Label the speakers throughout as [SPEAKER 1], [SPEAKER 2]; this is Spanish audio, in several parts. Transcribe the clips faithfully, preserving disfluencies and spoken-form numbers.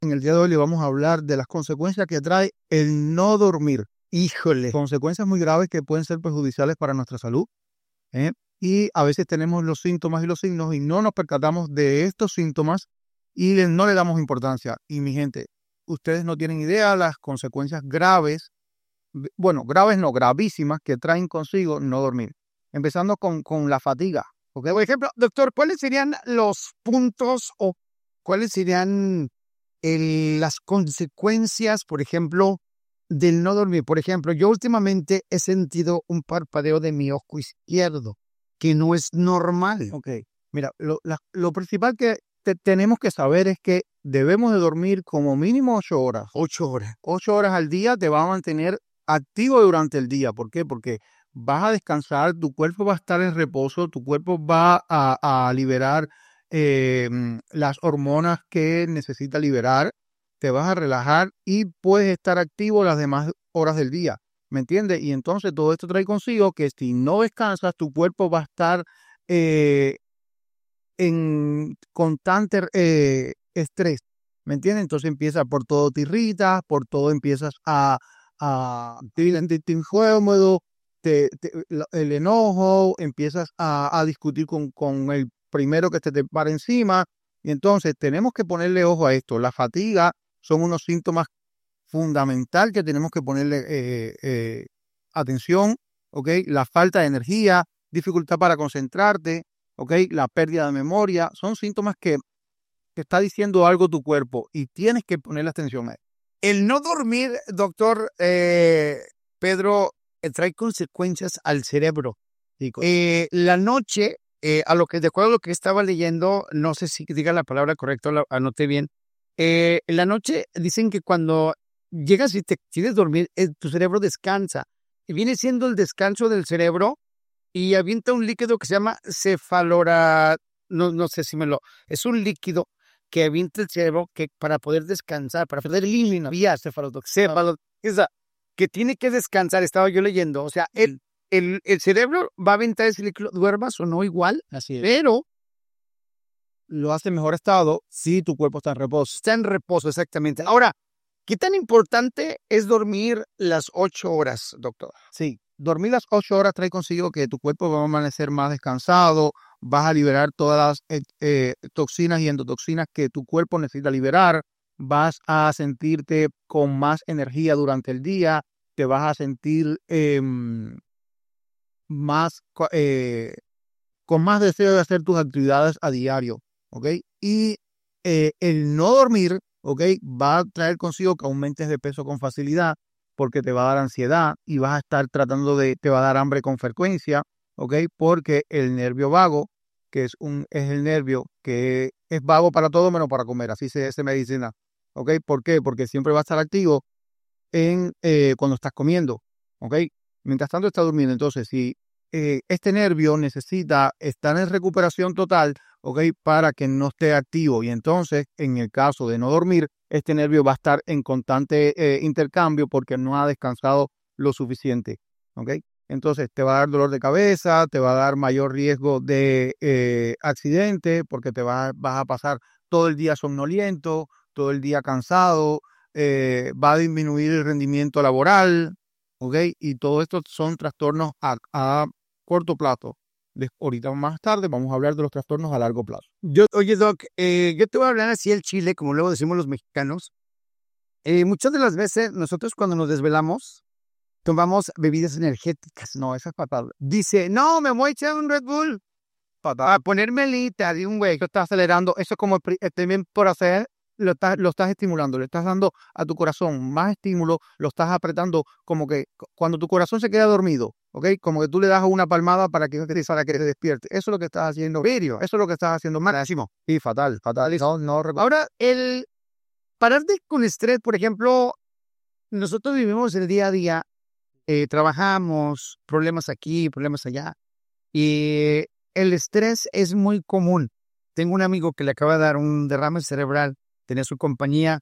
[SPEAKER 1] En el día de hoy le vamos a hablar de las consecuencias que trae el no dormir.
[SPEAKER 2] Híjole.
[SPEAKER 1] Consecuencias muy graves que pueden ser perjudiciales para nuestra salud. ¿eh? Y a veces tenemos los síntomas y los signos y no nos percatamos de estos síntomas y le- no le damos importancia. Y mi gente, ustedes no tienen idea las consecuencias graves, v- bueno, graves no, gravísimas que traen consigo no dormir. Empezando con, con la fatiga. ¿ok?
[SPEAKER 2] Por ejemplo, doctor, ¿cuáles serían los puntos o cuáles serían el- las consecuencias, por ejemplo, del no dormir? Por ejemplo, yo últimamente he sentido un parpadeo de mi ojo izquierdo, que no es normal.
[SPEAKER 1] Ok, mira, lo, la- lo principal que te- tenemos que saber es que debemos de dormir como mínimo ocho horas.
[SPEAKER 2] Ocho horas.
[SPEAKER 1] Ocho horas al día te va a mantener activo durante el día. ¿Por qué? Porque vas a descansar, tu cuerpo va a estar en reposo, tu cuerpo va a, a liberar eh, mm, las hormonas que necesita liberar, te vas a relajar y puedes estar activo las demás horas del día. ¿Me entiendes? Y entonces todo esto trae consigo que si no descansas, tu cuerpo va a estar eh, en constante eh, estrés. ¿Me entiendes? Entonces empieza por todo te irritas, por todo empiezas a, a te sentirte incómodo, te, te- la- el enojo, empiezas a, a discutir con, con el primero que te, te para encima. Y entonces tenemos que ponerle ojo a esto. La fatiga son unos síntomas fundamental que tenemos que ponerle eh, eh, atención, ¿ok? La falta de energía, dificultad para concentrarte, ¿ok? La pérdida de memoria, son síntomas que te está diciendo algo tu cuerpo y tienes que ponerle atención a él.
[SPEAKER 2] El no dormir, doctor eh, Pedro, eh, trae consecuencias al cerebro.
[SPEAKER 1] Chicos.
[SPEAKER 2] Eh, la noche, eh, a lo que de acuerdo a lo que estaba leyendo, no sé si diga la palabra correcta, la anoté bien. Eh, en la noche dicen que cuando llegas y te quieres dormir, eh, tu cerebro descansa. Y viene siendo el descanso del cerebro y avienta un líquido que se llama cefalora, no, no sé si me lo, es un líquido que avienta el cerebro que para poder descansar, para poder eliminar cefalotoxina, esa, que tiene que descansar, estaba yo leyendo, o sea, el, el, el cerebro va a aventar ese líquido, duermas o no igual,
[SPEAKER 1] Así es.
[SPEAKER 2] pero
[SPEAKER 1] Lo hace en mejor estado si tu cuerpo está en reposo.
[SPEAKER 2] está en reposo, exactamente. Ahora, ¿qué tan importante es dormir las ocho horas, doctor?
[SPEAKER 1] Sí, dormir las ocho horas trae consigo que tu cuerpo va a amanecer más descansado, vas a liberar todas las eh, eh, toxinas y endotoxinas que tu cuerpo necesita liberar, vas a sentirte con más energía durante el día, te vas a sentir em, más, co- eh, con más deseo de hacer tus actividades a diario, ¿ok? Y eh, el no dormir, ¿ok? Va a traer consigo que aumentes de peso con facilidad porque te va a dar ansiedad y vas a estar tratando de, te va a dar hambre con frecuencia, ¿ok? Porque el nervio vago, que es, un, es el nervio que es vago para todo menos para comer, así se dice medicina, ¿ok? ¿Por qué? Porque siempre va a estar activo en, eh, cuando estás comiendo, ¿ok? Mientras tanto está durmiendo. Entonces, si eh, este nervio necesita estar en recuperación total, ¿ok? Para que no esté activo. Y entonces, en el caso de no dormir, este nervio va a estar en constante eh, intercambio porque no ha descansado lo suficiente, ¿ok? Entonces, te va a dar dolor de cabeza, te va a dar mayor riesgo de eh, accidente porque te va, vas a pasar todo el día somnoliento, todo el día cansado, eh, va a disminuir el rendimiento laboral, ¿ok? Y todo esto son trastornos a, a corto plazo. De, ahorita más tarde vamos a hablar de los trastornos a largo plazo.
[SPEAKER 2] Yo, oye, Doc, eh, yo te voy a hablar así el chile, como luego decimos los mexicanos. Eh, muchas de las veces nosotros cuando nos desvelamos, tomamos bebidas energéticas.
[SPEAKER 1] No, eso es fatal.
[SPEAKER 2] Dice, no, me voy a echar un Red Bull
[SPEAKER 1] Fatal.
[SPEAKER 2] a ponerme lita de un güey.
[SPEAKER 1] Esto está acelerando, eso es como el, pri- eh, también por hacer, lo estás, lo estás estimulando, le estás dando a tu corazón más estímulo, lo estás apretando como que cu- cuando tu corazón se queda dormido, ¿ok? Como que tú le das una palmada para que, para que se despierte. Eso es lo que estás haciendo.
[SPEAKER 2] Serio,
[SPEAKER 1] Eso es lo que estás haciendo mal.
[SPEAKER 2] malísimo.
[SPEAKER 1] Sí, fatal, fatal. No, no, reco-
[SPEAKER 2] Ahora, el pararte con estrés, por ejemplo, nosotros vivimos el día a día, eh, trabajamos, problemas aquí, problemas allá, y el estrés es muy común. Tengo un amigo que le acaba de dar un derrame cerebral, tenía su compañía,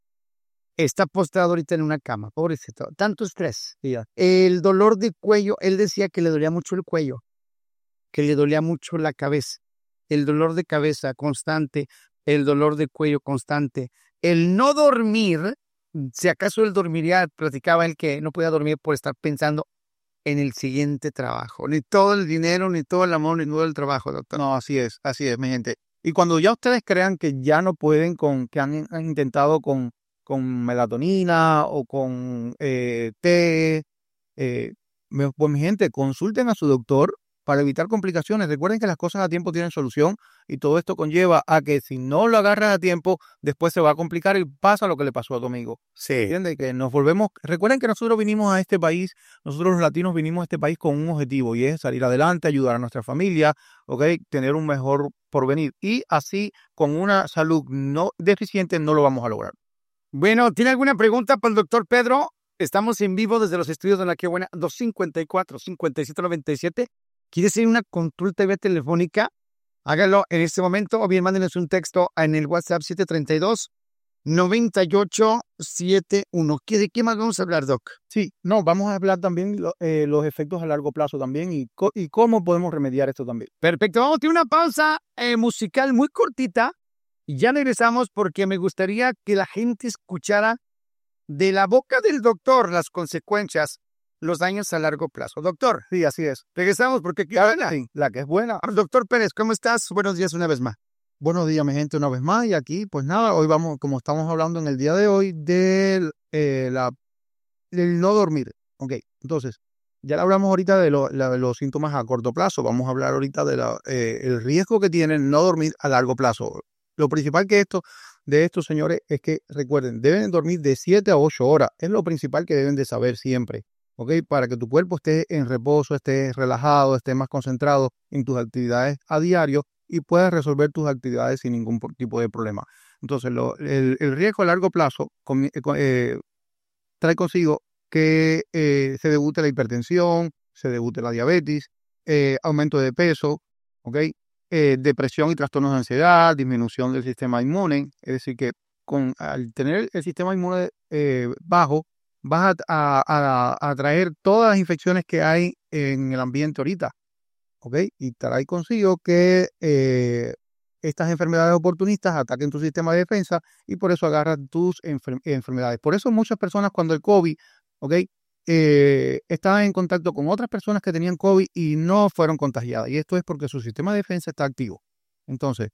[SPEAKER 2] está postrado ahorita en una cama, pobrecito, tanto estrés.
[SPEAKER 1] sí, ya.
[SPEAKER 2] El dolor de cuello, él decía que le dolía mucho el cuello, que le dolía mucho la cabeza, el dolor de cabeza constante, el dolor de cuello constante, el no dormir, si acaso él dormiría, platicaba él que no podía dormir por estar pensando en el siguiente trabajo. Ni todo el dinero, ni todo el amor, ni todo el trabajo, doctor.
[SPEAKER 1] No, así es, así es, mi gente. Y cuando ya ustedes crean que ya no pueden, con que han, han intentado con, con melatonina o con eh, té, eh, me- pues mi gente, consulten a su doctor para evitar complicaciones. Recuerden que las cosas a tiempo tienen solución y todo esto conlleva a que si no lo agarras a tiempo, después se va a complicar y pasa lo que le pasó a tu amigo.
[SPEAKER 2] Sí.
[SPEAKER 1] ¿Entiendes? Que nos volvemos. Recuerden que nosotros vinimos a este país, nosotros los latinos vinimos a este país con un objetivo y es salir adelante, ayudar a nuestra familia, ¿ok? Tener un mejor porvenir. Y así, con una salud no deficiente, no lo vamos a lograr.
[SPEAKER 2] Bueno, ¿tiene alguna pregunta para el doctor Pedro? Estamos en vivo desde los estudios de La Qué Buena, dos cinco cuatro, cinco siete nueve siete. ¿Quiere hacer una consulta vía telefónica? Hágalo en este momento o bien mándenos un texto en el WhatsApp siete tres dos, nueve ocho siete uno. ¿Qué, ¿De qué más vamos a hablar, Doc?
[SPEAKER 1] Sí, no, vamos a hablar también lo- eh, los efectos a largo plazo también y, co- y cómo podemos remediar esto también.
[SPEAKER 2] Perfecto, vamos a tener una pausa eh, musical muy cortita y ya regresamos porque me gustaría que la gente escuchara de la boca del doctor las consecuencias, los daños a largo plazo. Doctor,
[SPEAKER 1] Sí, así es.
[SPEAKER 2] regresamos porque qué
[SPEAKER 1] Ah,
[SPEAKER 2] buena.
[SPEAKER 1] sí, la que es buena.
[SPEAKER 2] Doctor Pérez, ¿cómo estás? Buenos días una vez más.
[SPEAKER 1] Buenos días, mi gente, una vez más. Y aquí, pues nada, hoy vamos, como estamos hablando en el día de hoy, del, eh, la, del no dormir. Ok, entonces, ya hablamos ahorita de, lo- la- de los síntomas a corto plazo. Vamos a hablar ahorita del el riesgo que tiene el no dormir a largo plazo. Lo principal que esto, de esto, señores, es que recuerden, deben dormir de siete a ocho horas. Es lo principal que deben de saber siempre. ¿Ok? Para que tu cuerpo esté en reposo, esté relajado, esté más concentrado en tus actividades a diario y puedas resolver tus actividades sin ningún po- tipo de problema. Entonces, lo- el, el riesgo a largo plazo comi- eh, co- eh, trae consigo que eh, se debute la hipertensión, se debute la diabetes, eh, aumento de peso, ¿ok? Eh, depresión y trastornos de ansiedad, disminución del sistema inmune. Es decir, que con, al tener el sistema inmune eh, bajo, vas a, a, a- a atraer todas las infecciones que hay en el ambiente ahorita, ¿ok? Y trae consigo que eh, estas enfermedades oportunistas ataquen tu sistema de defensa y por eso agarran tus enfer- enfermedades. Por eso muchas personas cuando el COVID, ¿ok? Eh, estaban en contacto con otras personas que tenían COVID y no fueron contagiadas. Y esto es porque su sistema de defensa está activo. Entonces,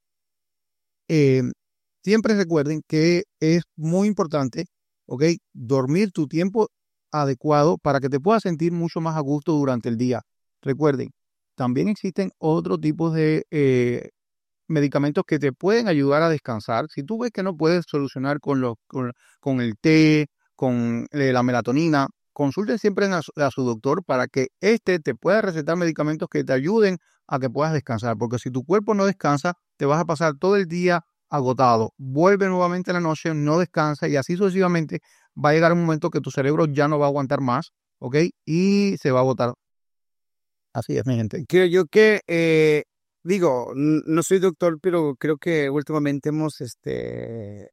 [SPEAKER 1] eh, siempre recuerden que es muy importante, ¿ok? Dormir tu tiempo adecuado para que te puedas sentir mucho más a gusto durante el día. Recuerden, también existen otros tipos de eh, medicamentos que te pueden ayudar a descansar. Si tú ves que no puedes solucionar con, los, con, con el té, con eh, la melatonina, consulten siempre a su, a su doctor para que éste te pueda recetar medicamentos que te ayuden a que puedas descansar. Porque si tu cuerpo no descansa, te vas a pasar todo el día agotado. Vuelve nuevamente en la noche, no descansa y así sucesivamente va a llegar un momento que tu cerebro ya no va a aguantar más, ¿ok? Y se va a agotar. Así es, mi gente.
[SPEAKER 2] Creo yo que, eh, digo, n- no soy doctor, pero creo que últimamente hemos este,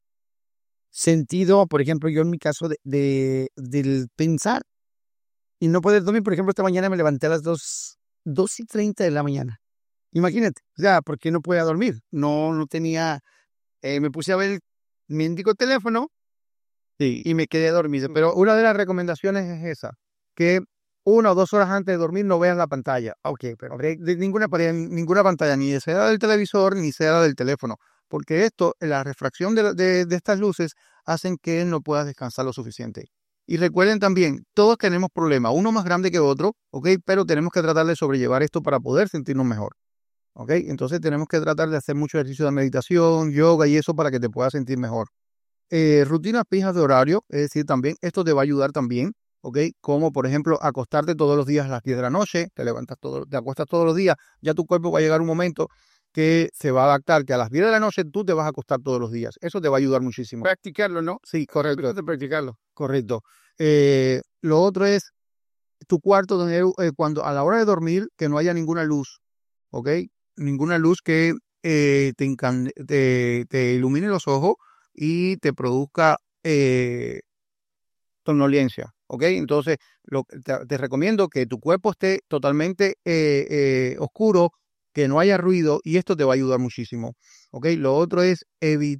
[SPEAKER 2] sentido, por ejemplo, yo en mi caso, de, de- del pensar y no poder dormir. Por ejemplo, esta mañana me levanté a las dos, dos y treinta de la mañana. Imagínate, o sea, porque no podía dormir. No, no tenía, eh, me puse a ver el mendigo teléfono
[SPEAKER 1] Sí,
[SPEAKER 2] y me quedé dormido.
[SPEAKER 1] pero una de las recomendaciones es esa, que una o dos horas antes de dormir no veas la pantalla.
[SPEAKER 2] Ok, pero
[SPEAKER 1] ¿Ok? De ninguna, pare- ninguna pantalla, ni sea del televisor, ni sea del teléfono, porque esto, la refracción de, la- de- de estas luces, hacen que no puedas descansar lo suficiente. Y recuerden también, todos tenemos problemas, uno más grande que otro, ¿ok? Pero tenemos que tratar de sobrellevar esto para poder sentirnos mejor, ¿ok? Entonces tenemos que tratar de hacer mucho ejercicio de meditación, yoga y eso para que te puedas sentir mejor. Eh, rutinas fijas de horario, es decir, también esto te va a ayudar también, ¿ok? Como por ejemplo acostarte todos los días a las diez de la noche, te levantas todo, te acuestas todos los días, ya tu cuerpo va a llegar un momento que se va a adaptar, que a las diez de la noche tú te vas a acostar todos los días. Eso te va a ayudar muchísimo.
[SPEAKER 2] practicarlo, ¿no?
[SPEAKER 1] Sí, correcto,
[SPEAKER 2] De practicarlo.
[SPEAKER 1] correcto. Eh, lo otro es tu cuarto, tener, eh, cuando a la hora de dormir, que no haya ninguna luz, ¿ok? Ninguna luz que eh, te, encan- te, te ilumine los ojos y te produzca eh, somnolencia, ¿ok? Entonces, lo, te, te recomiendo que tu cuerpo esté totalmente eh, eh, oscuro, que no haya ruido y esto te va a ayudar muchísimo, ¿ok? Lo otro es evitar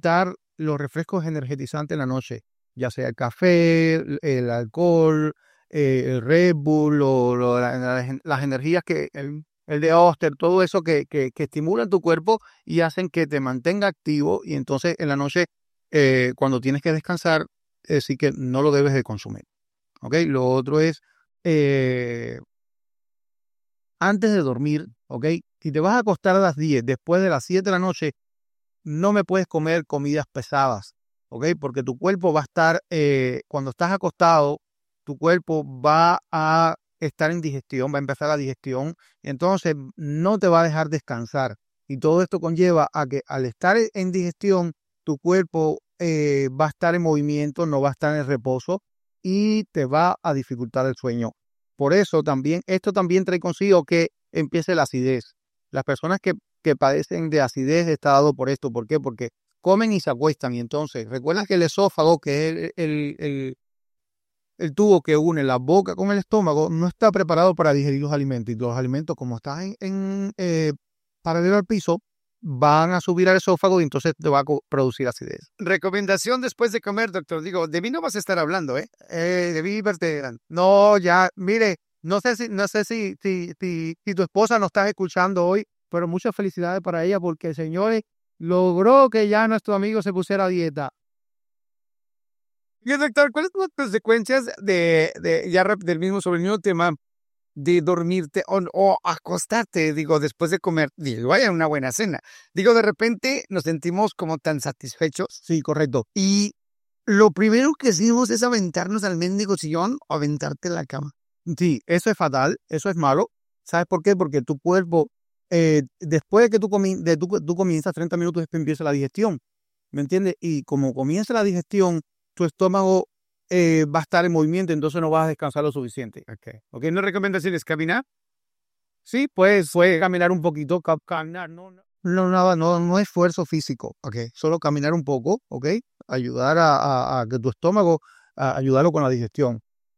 [SPEAKER 1] los refrescos energetizantes en la noche, ya sea el café, el, el alcohol, eh, el Red Bull, o, lo- la- la- las energías que el, el de Oster, todo eso que, que, que estimulan tu cuerpo y hacen que te mantenga activo. Y entonces en la noche, eh, cuando tienes que descansar, eh, sí que no lo debes de consumir. ¿Ok? Lo otro es, eh, antes de dormir, ¿ok? Si te vas a acostar a las diez, después de las siete de la noche, no me puedes comer comidas pesadas, ¿ok? Porque tu cuerpo va a estar, eh, cuando estás acostado, tu cuerpo va a estar en digestión, va a empezar la digestión, entonces no te va a dejar descansar. Y todo esto conlleva a que al estar en digestión, tu cuerpo eh, va a estar en movimiento, no va a estar en reposo y te va a dificultar el sueño. Por eso también, esto también trae consigo que empiece la acidez. Las personas que que padecen de acidez está dado por esto. ¿Por qué? Porque comen y se acuestan. Y entonces, recuerda que el esófago, que es el, el, el, el tubo que une la boca con el estómago, no está preparado para digerir los alimentos. Y los alimentos, como están en, en eh, paralelo al piso, van a subir al esófago y entonces te va a co- producir acidez.
[SPEAKER 2] Recomendación después de comer, doctor. Digo, de mí no vas a estar hablando, ¿eh?
[SPEAKER 1] Eh, de verte, no, ya, mire, no sé si, no sé si, si, si, si tu esposa nos estás escuchando hoy, pero muchas felicidades para ella porque, señores, logró que ya nuestro amigo se pusiera a dieta.
[SPEAKER 2] Y doctor, ¿cuáles son las consecuencias de, de ya rap- del mismo sobre el mismo tema de dormirte o, o acostarte, digo, después de comer? Digo, vaya una buena cena. Digo, de repente nos sentimos como tan satisfechos
[SPEAKER 1] Sí, correcto.
[SPEAKER 2] y lo primero que hacemos es aventarnos al mendigo sillón o aventarte en la cama.
[SPEAKER 1] Sí, eso es fatal, eso es malo. ¿Sabes por qué? Porque tu cuerpo, eh, después de que tú, comi de tú, tú comienzas treinta minutos, después empieza la digestión. ¿Me entiendes? Y como comienza la digestión, tu estómago eh, va a estar en movimiento, entonces no vas a descansar lo suficiente.
[SPEAKER 2] Ok. Ok, ¿no recomendaciones caminar?
[SPEAKER 1] Sí, pues puedes caminar un poquito, ca- caminar, no, no, no, nada, no, no esfuerzo físico, ¿ok? Solo caminar un poco, ¿ok? Ayudar a, a- a que tu estómago, a ayudarlo con la digestión.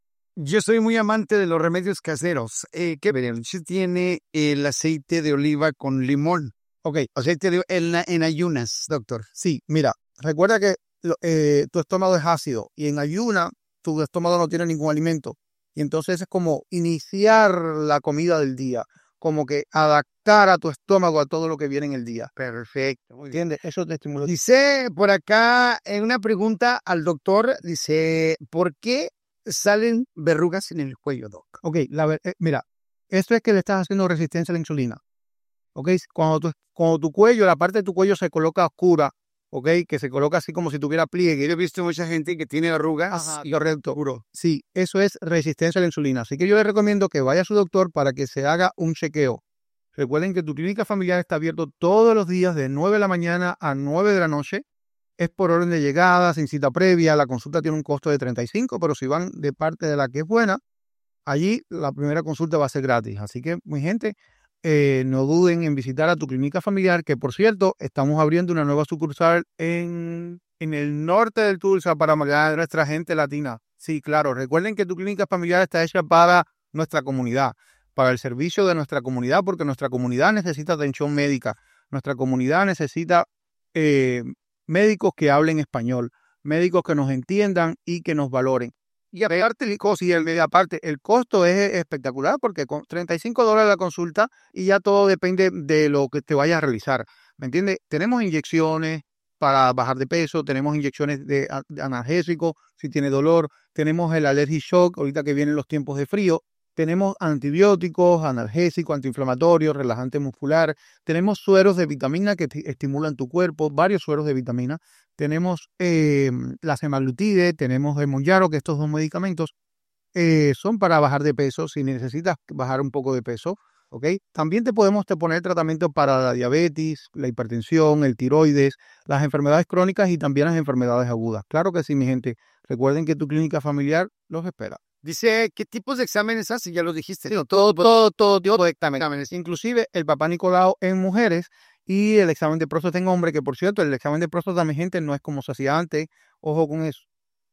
[SPEAKER 2] Yo soy muy amante de los remedios caseros. Eh, ¿qué beneficio tiene el aceite de oliva con limón?
[SPEAKER 1] Ok,
[SPEAKER 2] Aceite de en, la- en ayunas, doctor.
[SPEAKER 1] sí, mira, recuerda que lo- eh, tu estómago es ácido y en ayuna tu estómago no tiene ningún alimento. Y entonces es como iniciar la comida del día, como que adaptar a tu estómago a todo lo que viene en el día.
[SPEAKER 2] Perfecto, muy bien.
[SPEAKER 1] ¿Entiendes? Eso te estimula.
[SPEAKER 2] Dice por acá en una pregunta al doctor, dice, ¿por qué salen verrugas en el cuello, doc?
[SPEAKER 1] Ok, la, ver- eh, mira, esto es que le estás haciendo resistencia a la insulina. ¿Ok? Cuando tu, cuando tu cuello, la parte de tu cuello se coloca oscura, ¿ok? Que se coloca así como si tuviera pliegue.
[SPEAKER 2] Yo he visto mucha gente que tiene verrugas
[SPEAKER 1] Ajá,
[SPEAKER 2] y
[SPEAKER 1] correcto.
[SPEAKER 2] oscuro.
[SPEAKER 1] Sí, eso es resistencia a la insulina. Así que yo le recomiendo que vaya a su doctor para que se haga un chequeo. Recuerden que tu clínica familiar está abierto todos los días de nueve de la mañana a nueve de la noche. Es por orden de llegada, sin cita previa. La consulta tiene un costo de treinta y cinco, pero si van de parte de la que es buena, allí la primera consulta va a ser gratis. Así que, mi gente, eh, no duden en visitar a tu clínica familiar, que por cierto, estamos abriendo una nueva sucursal en, en el norte del Tulsa para a nuestra gente latina. Sí, claro. Recuerden que tu clínica familiar está hecha para nuestra comunidad, para el servicio de nuestra comunidad, porque nuestra comunidad necesita atención médica. Nuestra comunidad necesita eh, médicos que hablen español, médicos que nos entiendan y que nos valoren. Y aparte, el costo, y el, aparte, el costo es espectacular porque con treinta y cinco dólares la consulta y ya todo depende de lo que te vayas a realizar. ¿Me entiendes? Tenemos inyecciones para bajar de peso, tenemos inyecciones de, de analgésico si tiene dolor, tenemos el allergy shock ahorita que vienen los tiempos de frío, tenemos antibióticos, analgésicos, antiinflamatorios, relajante muscular, tenemos sueros de vitamina que estimulan tu cuerpo, varios sueros de vitamina. Tenemos eh, la semaglutide, tenemos el Monjaro, que estos dos medicamentos eh, son para bajar de peso, si necesitas bajar un poco de peso, ¿ok? También te podemos te poner tratamiento para la diabetes, la hipertensión, el tiroides, las enfermedades crónicas y también las enfermedades agudas. Claro que sí, mi gente. Recuerden que tu clínica familiar los espera.
[SPEAKER 2] Dice, ¿qué tipos de exámenes hace? Ya lo dijiste.
[SPEAKER 1] Sí, todo, todo, todo tipo de exámenes, inclusive el papá Nicolau en mujeres y el examen de próstata en hombre, que por cierto, el examen de próstata, mi gente, no es como se hacía antes. Ojo con eso.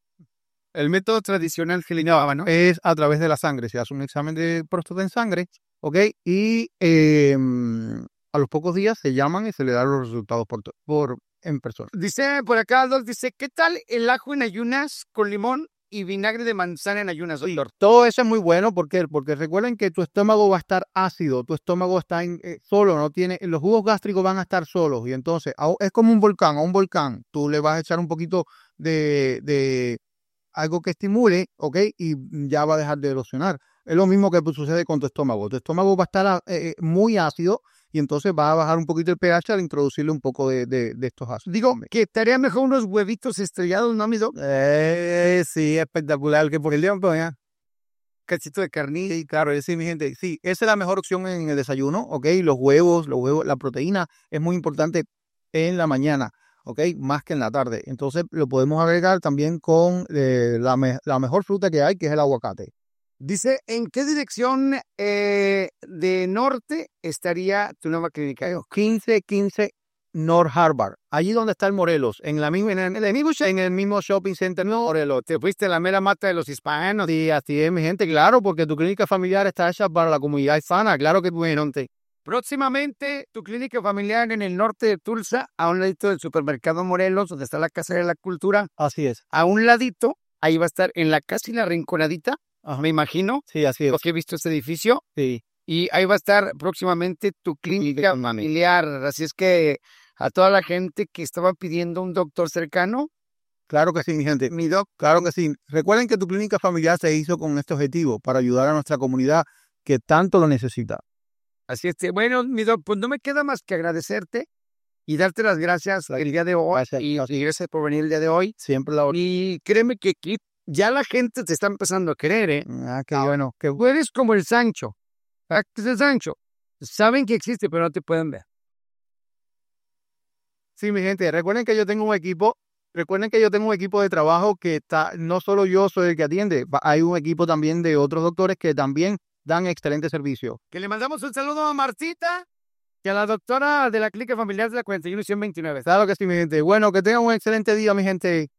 [SPEAKER 2] El método tradicional que le llamaba, ¿no?
[SPEAKER 1] Es a través de la sangre. Se hace un examen de próstata en sangre, ¿ok? Y eh, a los pocos días se llaman y se le dan los resultados por, por, en persona.
[SPEAKER 2] Dice por acá, Doc, dice, ¿qué tal el ajo en ayunas con limón y vinagre de manzana en ayunas, doctor?
[SPEAKER 1] Sí, todo eso es muy bueno. ¿Por qué? Porque recuerden que tu estómago va a estar ácido, tu estómago está en, eh, solo, no tiene, los jugos gástricos van a estar solos y entonces a- es como un volcán, a un volcán, tú le vas a echar un poquito de, de algo que estimule, ¿ok? Y ya va a dejar de erosionar. Es lo mismo que pues, sucede con tu estómago. Tu estómago va a estar ah, eh, muy ácido y entonces va a bajar un poquito el pH al introducirle un poco de, de, de estos ácidos.
[SPEAKER 2] Digo, que estaría mejor unos huevitos estrellados, ¿no, mi doc?
[SPEAKER 1] Eh, sí, espectacular. Que por el día, pues, ya.
[SPEAKER 2] Cachito de carnita.
[SPEAKER 1] Sí, claro, es decir, mi gente, sí, esa es la mejor opción en el desayuno, ¿ok? Los huevos, los huevos, la proteína es muy importante en la mañana, ¿ok? Más que en la tarde. Entonces lo podemos agregar también con eh, la, me- la mejor fruta que hay, que es el aguacate.
[SPEAKER 2] Dice, ¿en qué dirección eh, de norte estaría tu nueva clínica?
[SPEAKER 1] quince quince North Harvard, allí donde está el Morelos, en, la misma, en, el, en el mismo, en el mismo shopping center Morelos.
[SPEAKER 2] Te fuiste a la mera mata de los hispanos.
[SPEAKER 1] Sí, así es, mi gente, claro, porque tu clínica familiar está hecha para la comunidad hispana, claro que bueno.
[SPEAKER 2] Próximamente, tu clínica familiar en el norte de Tulsa, a un ladito del supermercado Morelos, donde está la Casa de la Cultura.
[SPEAKER 1] Así es.
[SPEAKER 2] A un ladito, ahí va a estar en la casi la rinconadita,
[SPEAKER 1] Ajá.
[SPEAKER 2] me imagino.
[SPEAKER 1] Sí, así es.
[SPEAKER 2] Porque he visto este edificio.
[SPEAKER 1] Sí.
[SPEAKER 2] Y ahí va a estar próximamente tu clínica familiar. Así es que a toda la gente que estaba pidiendo un doctor cercano.
[SPEAKER 1] Claro que sí, mi gente. Mi doc, claro que sí. Recuerden que tu clínica familiar se hizo con este objetivo, para ayudar a nuestra comunidad que tanto lo necesita.
[SPEAKER 2] Así es que, bueno, mi doc, pues no me queda más que agradecerte y darte las gracias el día de hoy.
[SPEAKER 1] Gracias.
[SPEAKER 2] Y, y gracias por venir el día de hoy.
[SPEAKER 1] Siempre la
[SPEAKER 2] Y créeme que aquí ya la gente te está empezando a querer, ¿eh?
[SPEAKER 1] Ah, qué bueno. Qué...
[SPEAKER 2] Tú eres como el Sancho. ¿Sabes qué es el Sancho? Saben que existe, pero no te pueden ver.
[SPEAKER 1] Sí, mi gente, recuerden que yo tengo un equipo, recuerden que yo tengo un equipo de trabajo que está, no solo yo soy el que atiende, va- hay un equipo también de otros doctores que también dan excelente servicio.
[SPEAKER 2] Que le mandamos un saludo a Marcita y a la doctora de la clínica familiar de la cuarenta y uno y ciento veintinueve.
[SPEAKER 1] Claro que sí, mi gente. Bueno, que tengan un excelente día, mi gente.